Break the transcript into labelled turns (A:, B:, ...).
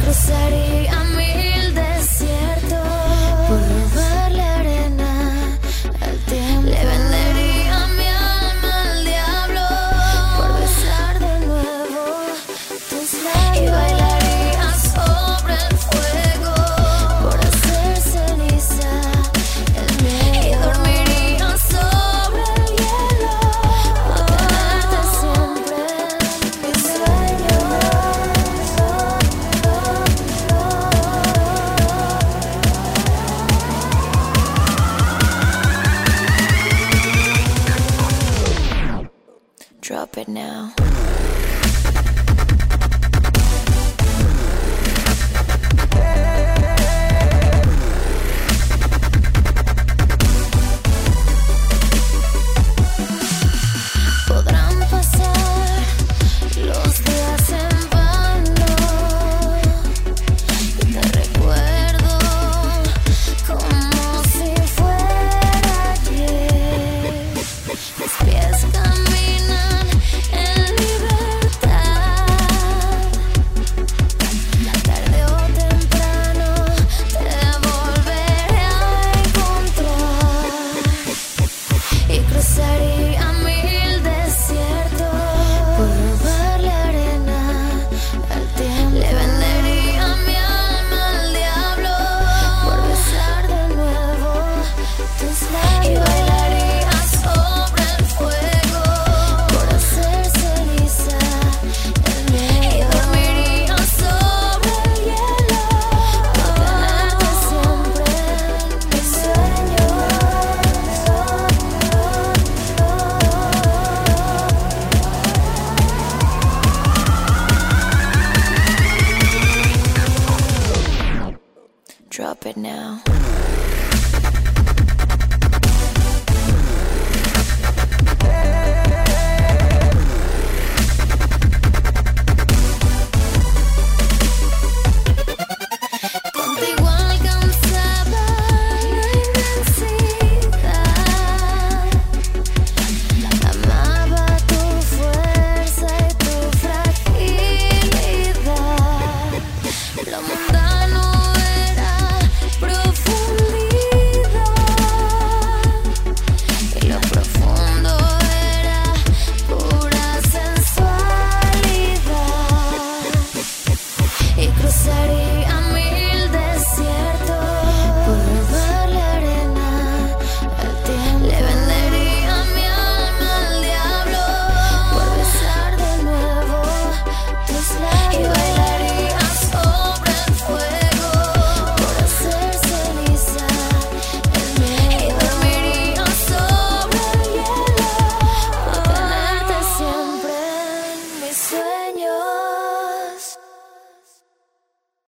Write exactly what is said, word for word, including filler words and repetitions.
A: cruzaría mil desiertos por robar la arena al tiempo. Le vendería mi alma al diablo por besar de nuevo tus labios. Y bailaría sobre el fuego por hacer ceniza el miedo. Y dormiría sobre el hielo por tenerte siempre en mis sueños. Drop it now. Podrán pasar los días en vano y te recuerdo como si fuera ayer. Mis pies caminan en libertad. Tarde o temprano te volveré a encontrar y cruzaría mil desiertos por robar la arena al tiempo. Le vendería mi alma al diablo por besar de nuevo tus labios. Y bailaría sobre el fuego por hacer ceniza el miedo. Y dormiría sobre el hielo por tenerte siempre en mis sueños. Drop it now. Contigo alcanzaba la inmensidad. Amaba tu fuerza y tu fragilidad. Lo mundano era profundidad y lo profundo era pura sensualidad. Y cruzaría